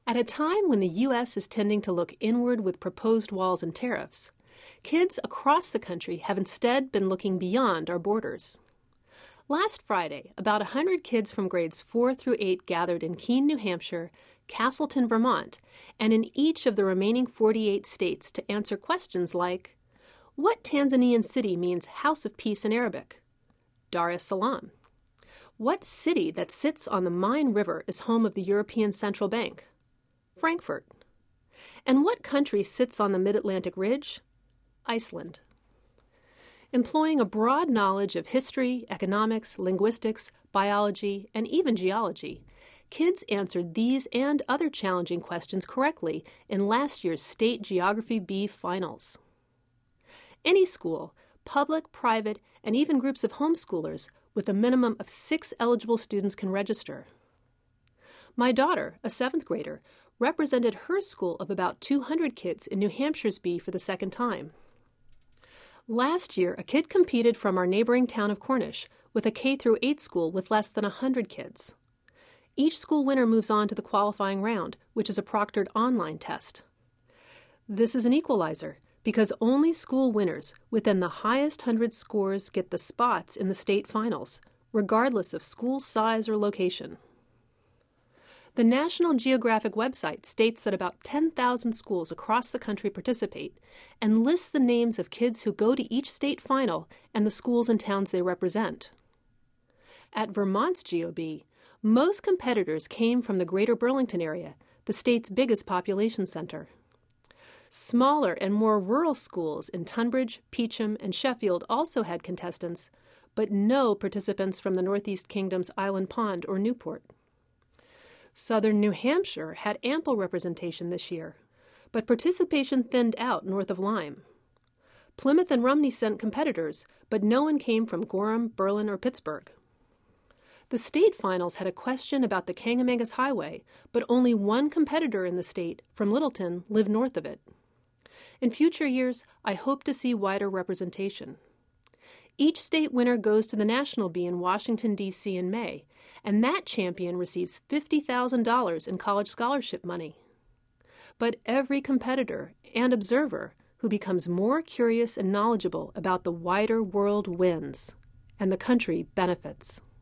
At a time when the U.S. is tending to look inward with proposed walls and tariffs, kids across the country have instead been looking beyond our borders. Last Friday, about 100 kids from grades 4 through 8 gathered in Keene, New Hampshire, Castleton, Vermont, and in each of the remaining 48 states to answer questions like, what Tanzanian city means House of Peace in Arabic? Dar es Salaam. What city that sits on the Main River is home of the European Central Bank? Frankfurt. And what country sits on the Mid-Atlantic Ridge? Iceland. Employing a broad knowledge of history, economics, linguistics, biology, and even geology, kids answered these and other challenging questions correctly in last year's State Geography B finals. Any school, public, private, and even groups of homeschoolers with a minimum of 6 eligible students can register. My daughter, a 7th grader, represented her school of about 200 kids in New Hampshire's B for the second time. Last year, a kid competed from our neighboring town of Cornish with a K-8 school with less than 100 kids. Each school winner moves on to the qualifying round, which is a proctored online test. This is an equalizer because only school winners within the highest 100 scores get the spots in the state finals, regardless of school size or location. The National Geographic website states that about 10,000 schools across the country participate and lists the names of kids who go to each state final and the schools and towns they represent. At Vermont's GeoB, most competitors came from the Greater Burlington area, the state's biggest population center. Smaller and more rural schools in Tunbridge, Peacham, and Sheffield also had contestants, but no participants from the Northeast Kingdom's Island Pond or Newport. Southern New Hampshire had ample representation this year, but participation thinned out north of Lyme. Plymouth and Rumney sent competitors, but no one came from Gorham, Berlin, or Pittsburgh. The state finals had a question about the Kangamangas Highway, but only one competitor in the state, from Littleton, lived north of it. In future years, I hope to see wider representation. Each state winner goes to the National B in Washington, D.C. in May, and that champion receives $50,000 in college scholarship money. But every competitor and observer who becomes more curious and knowledgeable about the wider world wins, and the country benefits.